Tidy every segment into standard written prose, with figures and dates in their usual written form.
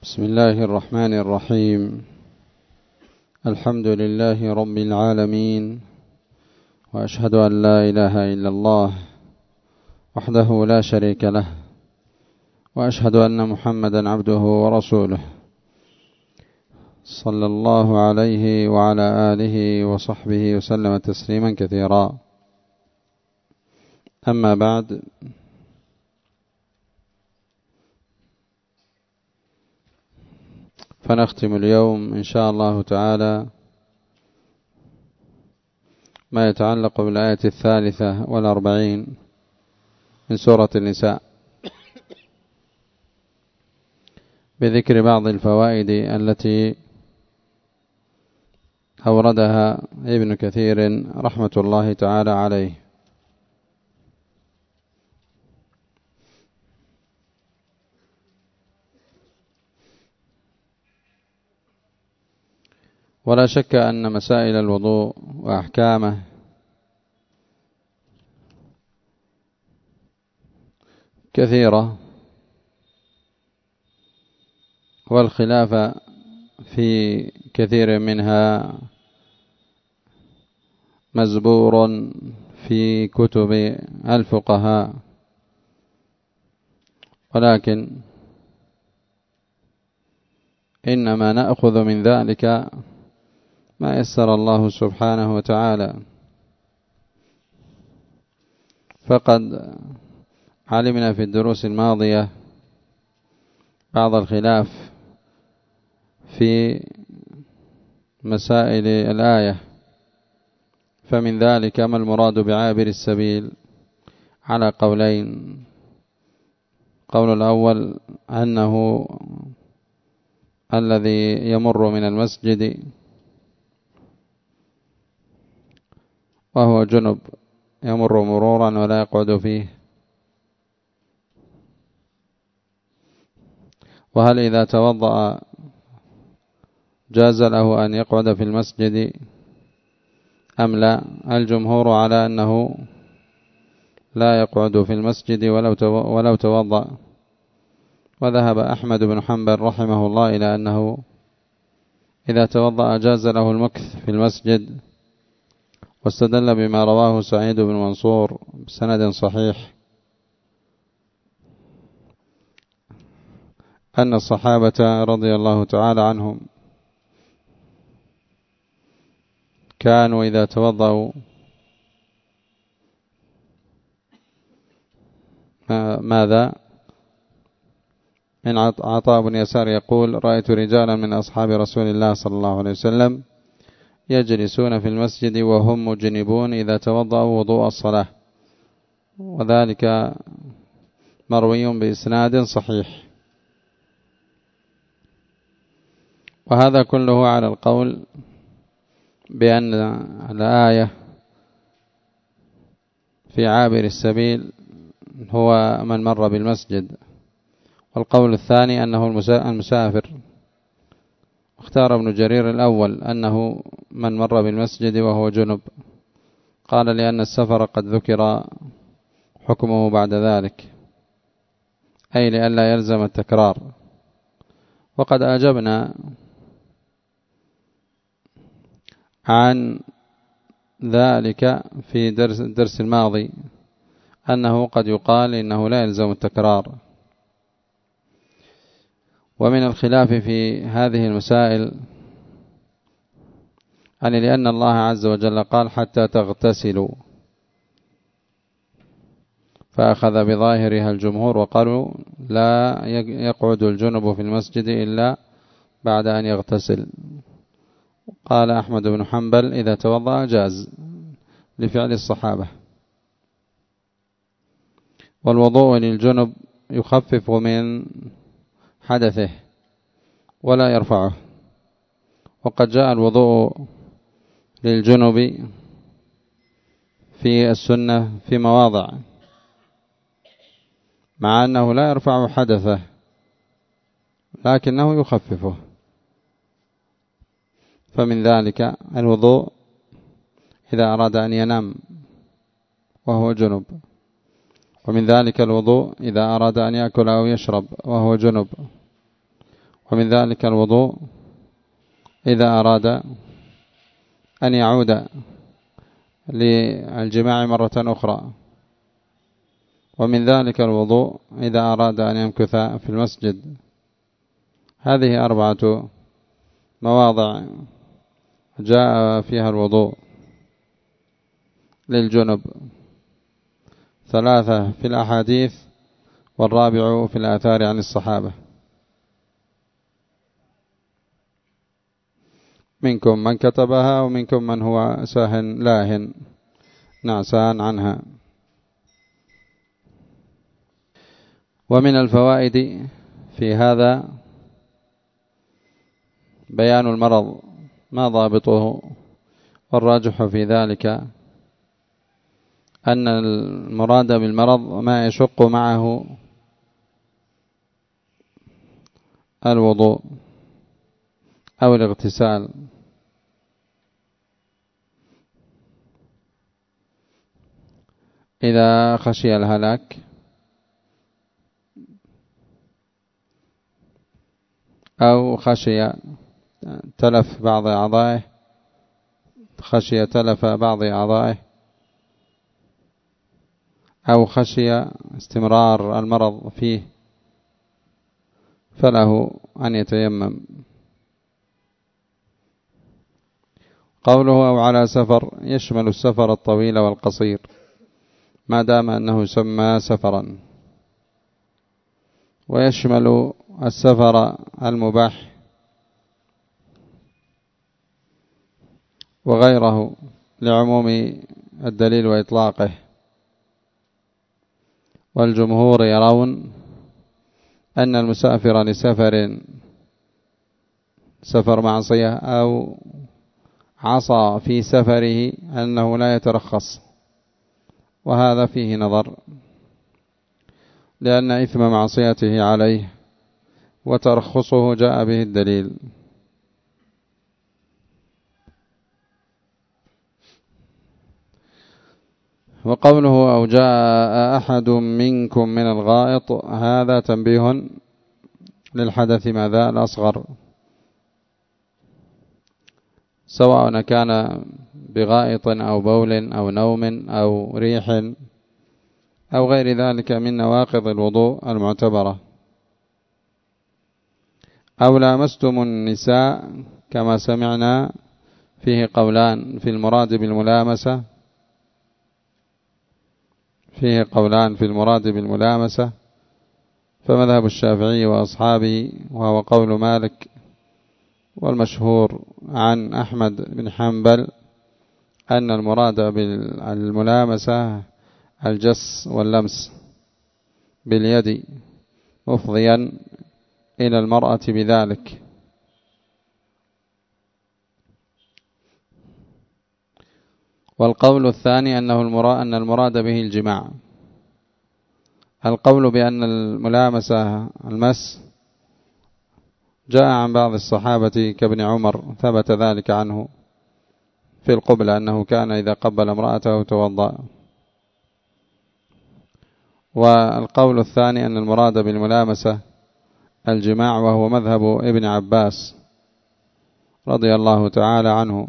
بسم الله الرحمن الرحيم. الحمد لله رب العالمين، وأشهد أن لا إله إلا الله وحده لا شريك له، وأشهد أن محمدا عبده ورسوله، صلى الله عليه وعلى آله وصحبه وسلم تسليما كثيرا. أما بعد، فنختم اليوم إن شاء الله تعالى ما يتعلق بالآية 43 من سورة النساء، بذكر بعض الفوائد التي أوردها ابن كثير رحمة الله تعالى عليه. ولا شك أن مسائل الوضوء وأحكامه كثيرة، والخلاف في كثير منها مزبور في كتب الفقهاء، ولكن إنما نأخذ من ذلك ما يسر الله سبحانه وتعالى. فقد علمنا في الدروس الماضية بعض الخلاف في مسائل الآية، فمن ذلك ما المراد بعابر السبيل على قولين. قول الأول أنه الذي يمر من المسجد وهو جنب، يمر مرورا ولا يقعد فيه. وهل إذا توضأ جاز له أن يقعد في المسجد أم لا؟ الجمهور على أنه لا يقعد في المسجد ولو توضأ، وذهب أحمد بن حنبل رحمه الله إلى أنه إذا توضأ جاز له المكث في المسجد، واستدل بما رواه سعيد بن منصور بسند صحيح أن الصحابة رضي الله تعالى عنهم كانوا إذا توضأوا ماذا؟ من عطاء بن يسار يقول: رأيت رجالا من أصحاب رسول الله صلى الله عليه وسلم يجلسون في المسجد وهم مجنبون إذا توضأوا وضوء الصلاة، وذلك مروي بإسناد صحيح. وهذا كله على القول بأن الآية في عابر السبيل هو من مر بالمسجد، والقول الثاني أنه المسافر. اختار ابن جرير الأول أنه من مر بالمسجد وهو جنب، قال لأن السفر قد ذكر حكمه بعد ذلك، أي لئلا يلزم التكرار. وقد أجبنا عن ذلك في الدرس الماضي أنه قد يقال إنه لا يلزم التكرار. ومن الخلاف في هذه المسائل لأن الله عز وجل قال حتى تغتسلوا، فأخذ بظاهرها الجمهور وقالوا لا يقعد الجنب في المسجد إلا بعد أن يغتسل. قال أحمد بن حنبل إذا توضأ جاز لفعل الصحابة. والوضوء للجنب يخفف من حدثه ولا يرفعه، وقد جاء الوضوء للجنب في السنة في مواضع، مع أنه لا يرفع حدثه لكنه يخففه. فمن ذلك الوضوء إذا أراد أن ينام وهو جنب، ومن ذلك الوضوء إذا أراد أن يأكل أو يشرب وهو جنب، ومن ذلك الوضوء إذا أراد أن يعود للجماع مرة أخرى، ومن ذلك الوضوء إذا أراد أن يمكث في المسجد. هذه 4 مواضع جاء فيها الوضوء للجنب، 3 في الأحاديث والرابع في الآثار عن الصحابة. منكم من كتبها ومنكم من هو ساهن لاهن نعسان عنها. ومن الفوائد في هذا بيان المرض ما ضابطه، والراجح في ذلك أن المراد بالمرض ما يشق معه الوضوء أو الاغتسال، إذا خشي الهلاك أو خشي تلف بعض أعضائه، خشي تلف بعض أعضائه، أو خشي استمرار المرض فيه، فله أن يتيمم. قوله أو على سفر يشمل السفر الطويل والقصير ما دام أنه يسمى سفرا، ويشمل السفر المباح وغيره لعموم الدليل وإطلاقه. والجمهور يرون أن المسافر لسفر سفر معصية أو عصى في سفره أنه لا يترخص، وهذا فيه نظر، لأن إثم معصيته عليه وترخصه جاء به الدليل. وقوله أو جاء أحد منكم من الغائط، هذا تنبيه للحدث ماذا الأصغر، سواء كان بغائط أو بول أو نوم أو ريح أو غير ذلك من نواقض الوضوء المعتبرة. أو لامستم النساء، كما سمعنا فيه قولان في المراد بالملامسة، فيه قولان في المراد بالملامسة، فمذهب الشافعي وأصحابه وهو قول مالك، والمشهور عن أحمد بن حنبل أن المراد بالملامسة الجس واللمس باليد مفضيا إلى المرأة بذلك. والقول الثاني أن المراد به الجماع. القول بأن الملامسة المس جاء عن بعض الصحابة كابن عمر، ثبت ذلك عنه في القبلة أنه كان إذا قبل امرأته توضأ. والقول الثاني أن المراد بالملامسة الجماع، وهو مذهب ابن عباس رضي الله تعالى عنه.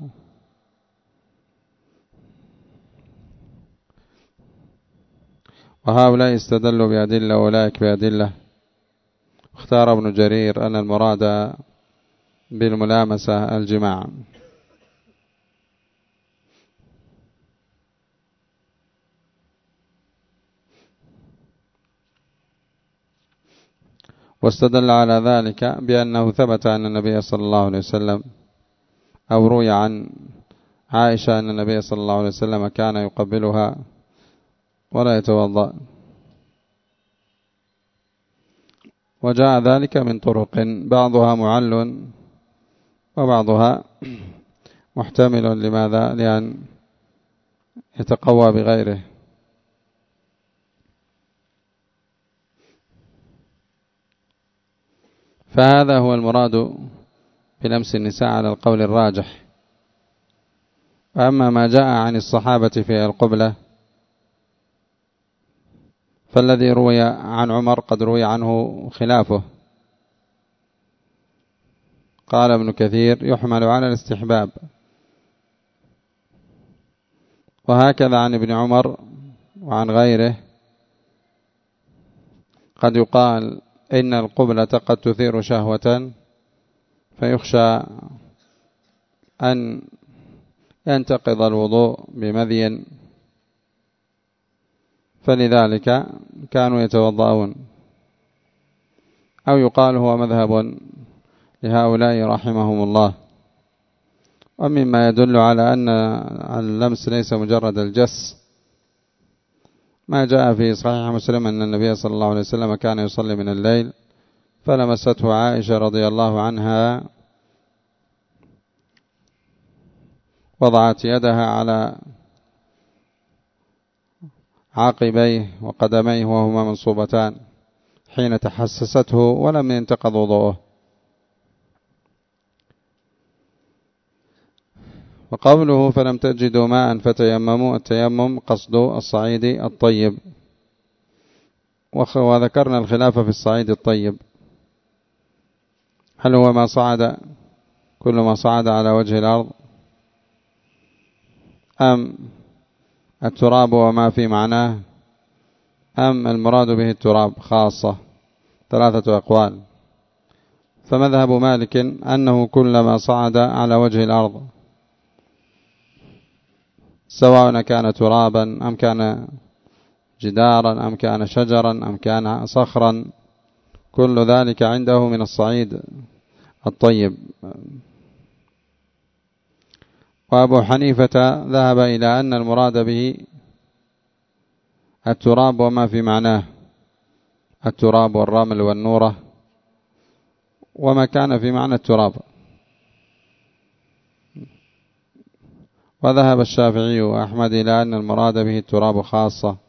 وهؤلاء استدلوا بأدلة وأولئك بأدلة. اختار ابن جرير أن المراد بالملامسة الجماع. واستدل على ذلك بأنه ثبت أن النبي صلى الله عليه وسلم أو روي عن عائشة أن النبي صلى الله عليه وسلم كان يقبلها ولا يتوضأ، وجاء ذلك من طرق بعضها معل وبعضها محتمل. لماذا؟ لأن يتقوى بغيره. فهذا هو المراد بلمس النساء على القول الراجح. وأما ما جاء عن الصحابة في القبلة فالذي روي عن عمر قد روي عنه خلافه، قال ابن كثير يحمل على الاستحباب. وهكذا عن ابن عمر وعن غيره قد يقال إن القبلة قد تثير شهوة فيخشى أن ينتقض الوضوء بمذي، فلذلك كانوا يتوضؤون. أو يقال هو مذهب لهؤلاء رحمهم الله. ومما يدل على أن اللمس ليس مجرد الجس ما جاء في صحيح مسلم أن النبي صلى الله عليه وسلم كان يصلي من الليل فلمسته عائشة رضي الله عنها، وضعت يدها على عاقبيه وقدميه وهما منصوبتان حين تحسسته ولم ينتقض وضوءه. وقوله فلم تجدوا ماء فتيمموا، التيمم قصد الصعيد الطيب، وذكرنا الخلاف في الصعيد الطيب، هل هو ما صعد كل ما صعد على وجه الأرض أم التراب وما في معناه أم المراد به التراب خاصة؟ ثلاثة أقوال. فمذهب مالك أنه كلما صعد على وجه الأرض سواء كان ترابا أم كان جدارا أم كان شجرا أم كان صخرا كل ذلك عنده من الصعيد الطيب. وأبو حنيفة ذهب إلى أن المراد به التراب وما في معناه، التراب والرمل والنورة وما كان في معنى التراب. وذهب الشافعي وأحمد إلى أن المراد به التراب خاصة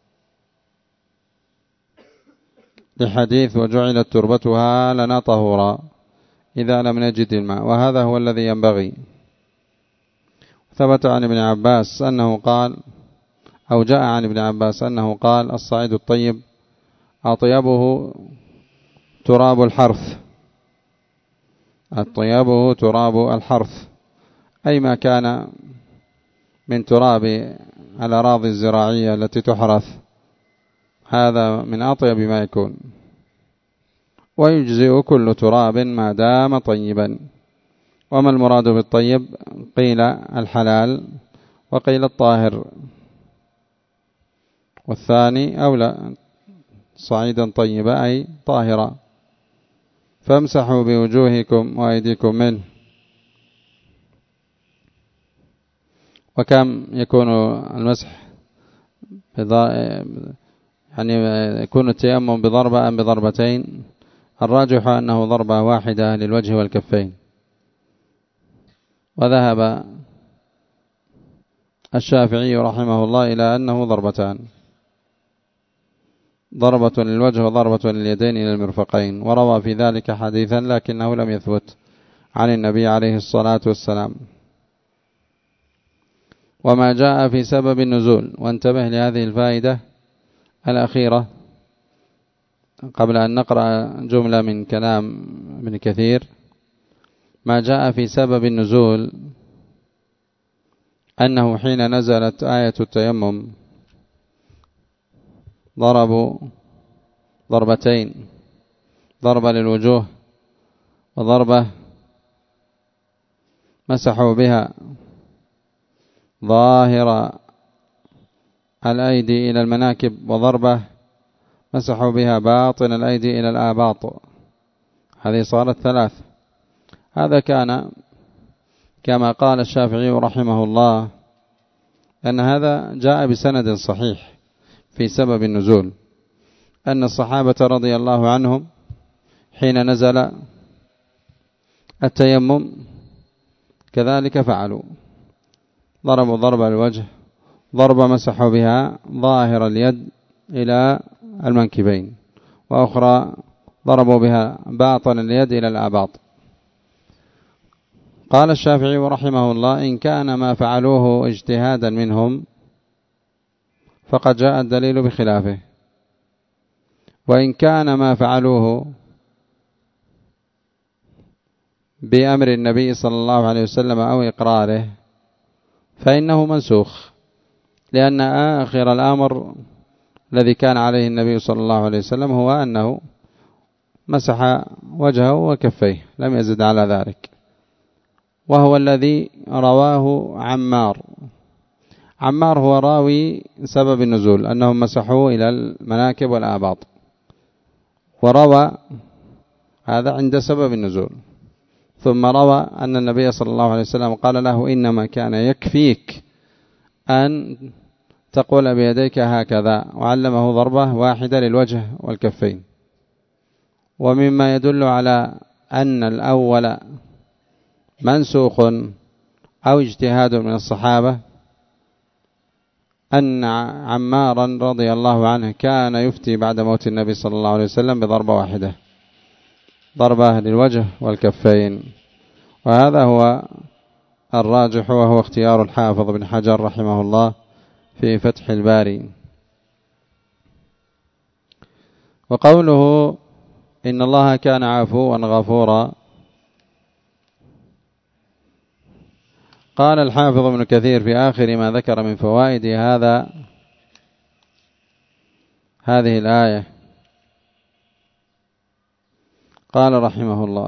لحديث وجعلت تربتها لنا طهورا إذا لم نجد الماء، وهذا هو الذي ينبغي. ثبت عن ابن عباس أنه قال، أو جاء عن ابن عباس أنه قال الصعيد الطيب أطيبه تراب الحرث، أطيبه تراب الحرث، أي ما كان من تراب الأراضي الزراعية التي تحرث، هذا من أطيب ما يكون. ويجزئ كل تراب ما دام طيبا. وما المراد بالطيب؟ قيل الحلال وقيل الطاهر، والثاني أولى، صعيدا طيبا أي طاهرا. فامسحوا بوجوهكم وأيديكم منه. وكم يكون المسح يعني يكون التيمم بضربة أم بضربتين؟ الراجح أنه ضربة واحدة للوجه والكفين. وذهب الشافعي رحمه الله إلى أنه ضربتان، ضربة للوجه وضربة لليدين إلى المرفقين، وروى في ذلك حديثا لكنه لم يثبت عن النبي عليه الصلاة والسلام. وما جاء في سبب النزول، وانتبه لهذه الفائدة الأخيرة قبل أن نقرأ جملة من كلام ابن كثير. ما جاء في سبب النزول أنه حين نزلت آية التيمم ضربوا ضربتين، ضربة للوجوه وضربة مسحوا بها ظاهر الأيدي إلى المناكب، وضربة مسحوا بها باطن الأيدي إلى الآباط. هذه صارت ثلاث. هذا كان كما قال الشافعي رحمه الله أن هذا جاء بسند صحيح في سبب النزول، أن الصحابة رضي الله عنهم حين نزل التيمم كذلك فعلوا، ضربوا ضربة الوجه، ضربة مسحوا بها ظاهر اليد إلى المنكبين، وأخرى ضربوا بها باطن اليد إلى الآباط. قال الشافعي رحمه الله إن كان ما فعلوه اجتهادا منهم فقد جاء الدليل بخلافه، وإن كان ما فعلوه بأمر النبي صلى الله عليه وسلم أو إقراره فإنه منسوخ، لأن آخر الأمر الذي كان عليه النبي صلى الله عليه وسلم هو أنه مسح وجهه وكفيه، لم يزد على ذلك، وهو الذي رواه عمار هو راوي سبب النزول أنهم مسحوا إلى المناكب والآباط، وروى هذا عند سبب النزول، ثم روى أن النبي صلى الله عليه وسلم قال له إنما كان يكفيك أن تقول بيديك هكذا، وعلمه ضربة واحدة للوجه والكفين. ومما يدل على أن الأول منسوخ أو اجتهاد من الصحابة أن عمارا رضي الله عنه كان يفتي بعد موت النبي صلى الله عليه وسلم بضربة واحدة، ضربة للوجه والكفين، وهذا هو الراجح، وهو اختيار الحافظ بن حجر رحمه الله في فتح الباري. وقوله إن الله كان عفوا غفورا، قال الحافظ ابن كثير في آخر ما ذكر من فوائد هذه الآية، قال رحمه الله: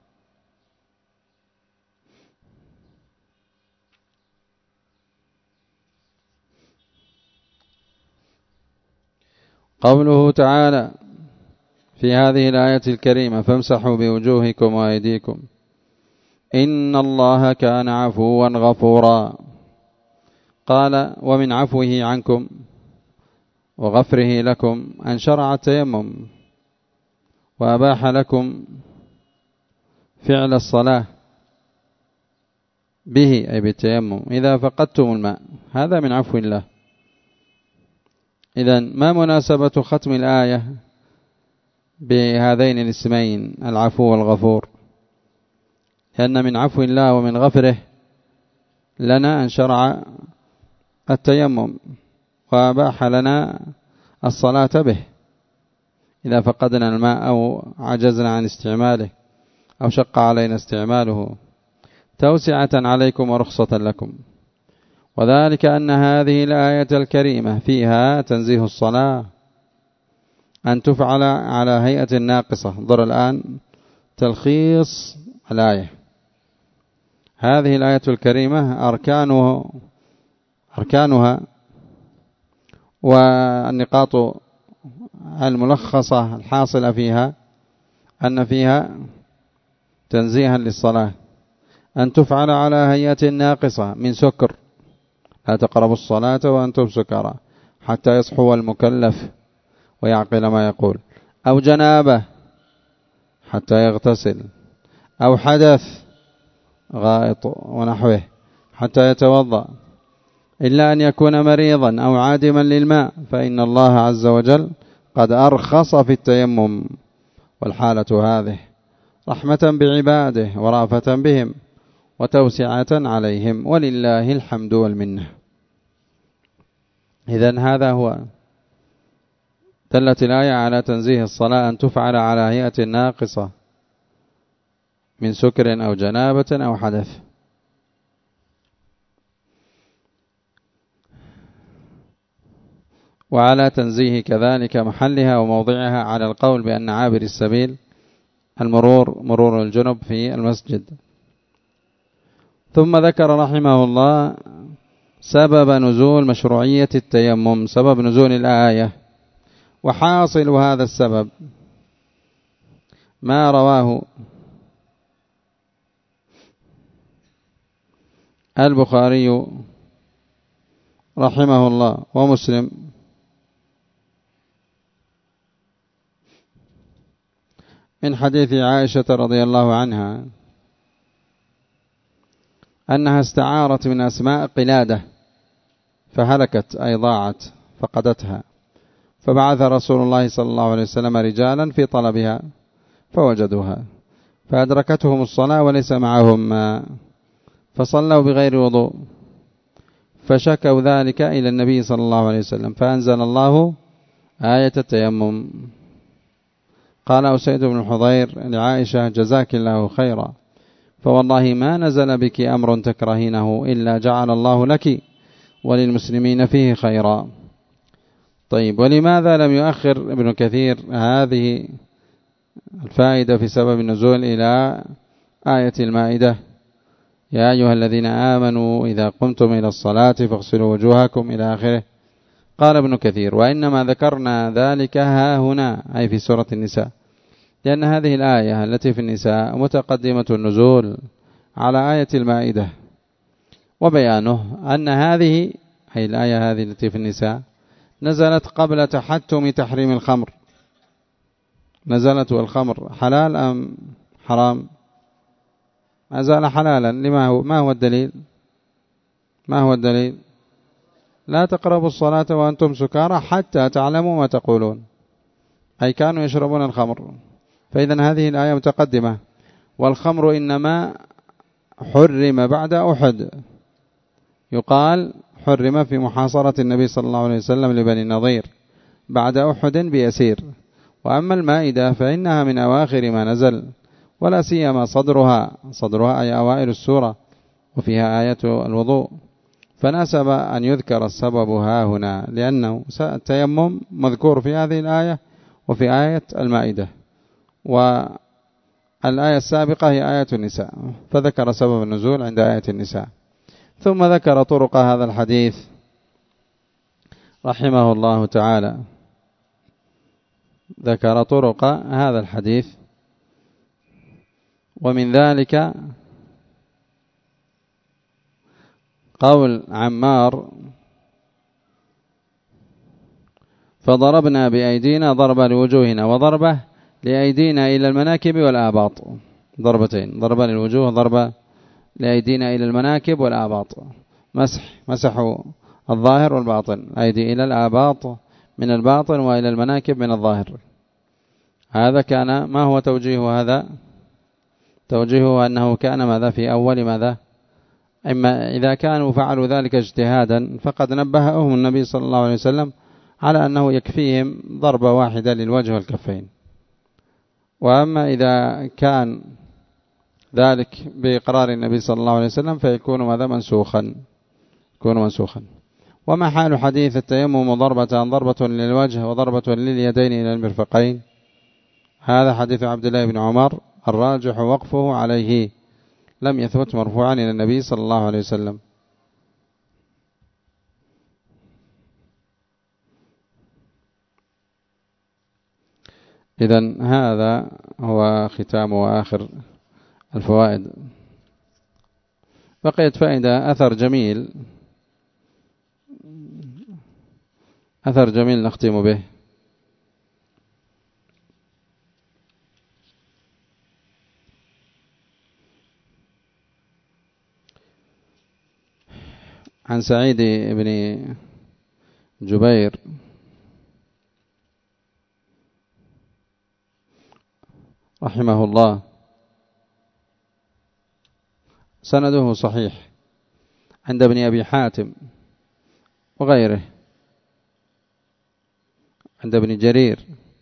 قوله تعالى في هذه الآية الكريمة: فامسحوا بوجوهكم وأيديكم إن الله كان عفوا غفورا. قال: ومن عفوه عنكم وغفره لكم أن شرع التيمم وأباح لكم فعل الصلاة به، أي بالتيمم، إذا فقدتم الماء، هذا من عفو الله. إذن ما مناسبة ختم الآية بهذين الاسمين العفو والغفور؟ لأن من عفو الله ومن غفره لنا أن شرع التيمم وأباح لنا الصلاة به إذا فقدنا الماء أو عجزنا عن استعماله أو شق علينا استعماله، توسعة عليكم ورخصة لكم. وذلك أن هذه الآية الكريمة فيها تنزيه الصلاة أن تفعل على هيئة ناقصة. انظر الآن تلخيص الآية. هذه الآية الكريمة أركانها والنقاط الملخصة الحاصلة فيها أن فيها تنزيها للصلاة أن تفعل على هيئة ناقصة من سكر، لا تقربوا الصلاة وأنتم سكارى حتى يصحو المكلف ويعقل ما يقول، أو جنابة حتى يغتسل، أو حدث غائط ونحوه حتى يتوضأ، إلا أن يكون مريضا أو عادما للماء، فإن الله عز وجل قد أرخص في التيمم. والحالة هذه رحمة بعباده ورافة بهم وتوسعة عليهم، ولله الحمد والمنة. إذن هذا هو دلت الآية على تنزيه الصلاة أن تفعل على هيئة ناقصة من سكر أو جنابة أو حدث. وعلى تنزيه كذلك محلها وموضعها على القول بأن عابر السبيل مرور الجنب في المسجد. ثم ذكر رحمه الله سبب نزول مشروعية التيمم، سبب نزول الآية. وحاصل هذا السبب ما رواه البخاري رحمه الله ومسلم من حديث عائشة رضي الله عنها أنها استعارت من أسماء قلادة فهلكت أي ضاعت فقدتها، فبعث رسول الله صلى الله عليه وسلم رجالا في طلبها فوجدوها، فأدركتهم الصلاة وليس معهم ماء، فصلوا بغير وضوء، فشكوا ذلك إلى النبي صلى الله عليه وسلم، فأنزل الله آية التيمم. قال أسيد بن الحضير لعائشة: جزاك الله خيرا، فوالله ما نزل بك أمر تكرهينه إلا جعل الله لك وللمسلمين فيه خيرا. طيب، ولماذا لم يؤخر ابن كثير هذه الفائدة في سبب النزول إلى آية المائدة؟ يا أيها الذين آمنوا إذا قمتم إلى الصلاة فاغسلوا وجوهكم إلى آخره. قال ابن كثير: وإنما ذكرنا ذلك ها هنا، أي في سورة النساء، لأن هذه الآية التي في النساء متقدمة النزول على آية المائدة، وبيانه أن هذه أي الآية هذه التي في النساء نزلت قبل تحتم تحريم الخمر. نزلت والخمر حلال أم حرام؟ أزال حلالا. ما هو الدليل؟ ما هو الدليل؟ لا تقربوا الصلاة وأنتم سكارى حتى تعلموا ما تقولون، أي كانوا يشربون الخمر. فإذا هذه الآية متقدمة. والخمر إنما حرم بعد أحد، يقال حرم في محاصرة النبي صلى الله عليه وسلم لبني النضير بعد أحد بيسير. وأما المائدة فإنها من أواخر ما نزل، ولا سيما صدرها أي أوائل السورة، وفيها آية الوضوء، فناسب أن يذكر السبب ها هنا، لأنه التيمم مذكور في هذه الآية وفي آية المائدة، والآية السابقة هي آية النساء، فذكر سبب النزول عند آية النساء. ثم ذكر طرق هذا الحديث رحمه الله تعالى، ذكر طرق هذا الحديث، ومن ذلك قول عمار: فضربنا بأيدينا ضربة لوجوهنا وضربة لأيدينا إلى المناكب والآباط. ضربتين، ضربة للوجوه، ضربة لأيدينا إلى المناكب والآباط. مسحوا الظاهر والباطن، أيدي إلى الآباط من الباطن وإلى المناكب من الظاهر. هذا كان ما هو توجيه هذا؟ توجيهه أنه كان ماذا في أول ماذا؟ إما إذا كانوا فعلوا ذلك اجتهادا فقد نبههم النبي صلى الله عليه وسلم على أنه يكفيهم ضربة واحدة للوجه والكفين. وأما إذا كان ذلك بإقرار النبي صلى الله عليه وسلم فيكون ماذا؟ منسوخا. وما حال حديث التيمم ضربة للوجه وضربة لليدين إلى المرفقين؟ هذا حديث عبد الله بن عمر، الراجح وقفه عليه، لم يثبت مرفوعا إلى النبي صلى الله عليه وسلم. إذن هذا هو ختام وآخر الفوائد. بقيت فائدة، أثر جميل نختم به. عن سعيد بن جبير رحمه الله، سنده صحيح عند ابن أبي حاتم وغيره، عند ابن جرير،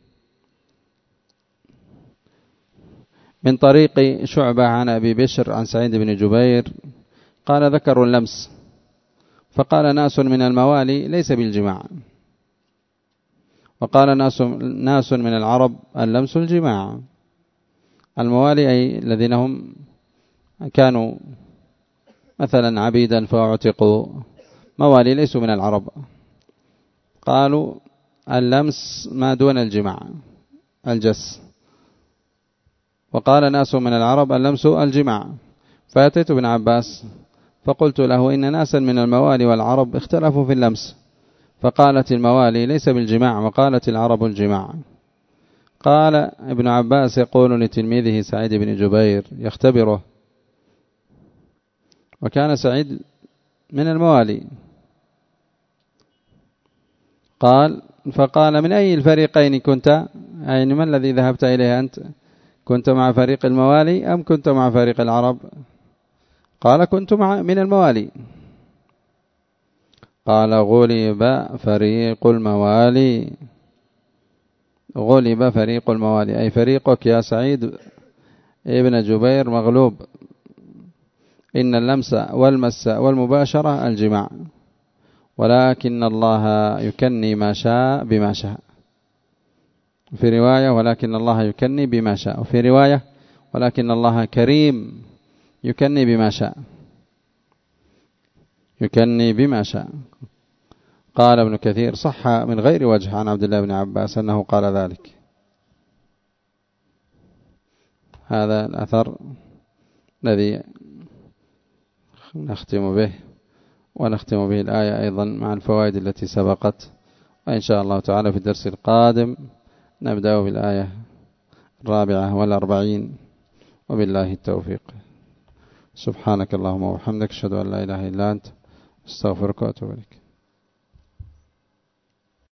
من طريق شعبة عن أبي بشر عن سعيد بن جبير قال: ذكروا اللمس، فقال ناس من الموالي: ليس بالجماع. وقال ناس من العرب: اللمس الجماع. الموالي أي الذين هم كانوا مثلا عبيدا فاعتقوا، موالي ليسوا من العرب. قالوا اللمس ما دون الجماع، الجس. وقال ناس من العرب: اللمس الجماع. فأتيت ابن عباس فقلت له: إن ناسا من الموالي والعرب اختلفوا في اللمس، فقالت الموالي ليس بالجماع، وقالت العرب الجماع. قال ابن عباس يقول لتلميذه سعيد بن جبير يختبره، وكان سعيد من الموالي، فقال: من أي الفريقين كنت؟ يعني ما الذي ذهبت إليه أنت؟ كنت مع فريق الموالي أم كنت مع فريق العرب؟ قال: كنت من الموالي. قال: غلب فريق الموالي. غلب فريق الموالي أي فريقك يا سعيد ابن جبير مغلوب، إن اللمس والمس والمباشرة الجماع، ولكن الله يكني ما شاء بما شاء. في رواية ولكن الله يكني بما شاء، وفي رواية ولكن الله كريم يكني بما شاء، يكني بما شاء. قال ابن كثير صح من غير وجه عن عبد الله بن عباس أنه قال ذلك. هذا الأثر الذي نختم به، ونختم به الآية أيضا مع الفوائد التي سبقت. وإن شاء الله تعالى في الدرس القادم نبدأ بالآية 44، وبالله التوفيق. سبحانك اللهم وبحمدك، أشهد أن لا إله إلا أنت، استغفرك وأتوب إليك.